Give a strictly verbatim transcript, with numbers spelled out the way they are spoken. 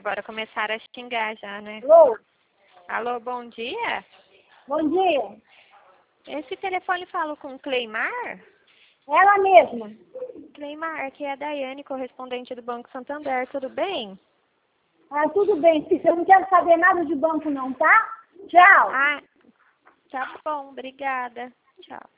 agora começaram a xingar já, né? Alô? Alô, bom dia? Bom dia. Esse telefone fala com o Cleimar? Ela mesma. Cleimar, aqui é a Daiane, correspondente do Banco Santander, tudo bem? Ah, tudo bem, filha. Eu não quero saber nada de banco não, tá? Tchau. Ah, tá bom, obrigada. Tchau.